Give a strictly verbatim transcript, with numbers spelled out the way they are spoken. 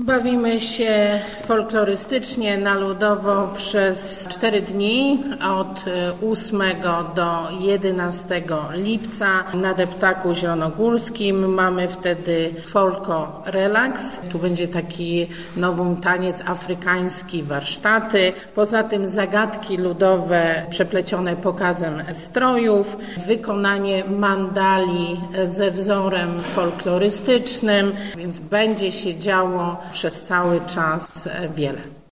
Bawimy się folklorystycznie, na ludowo przez cztery dni, od ósmego do jedenastego lipca na Deptaku Zielonogórskim. Mamy wtedy folko relaks. Tu będzie taki nowum taniec afrykański, warsztaty. Poza tym zagadki ludowe przeplecione pokazem strojów, wykonanie mandali ze wzorem folklorystycznym, więc będzie się działo przez cały czas wiele.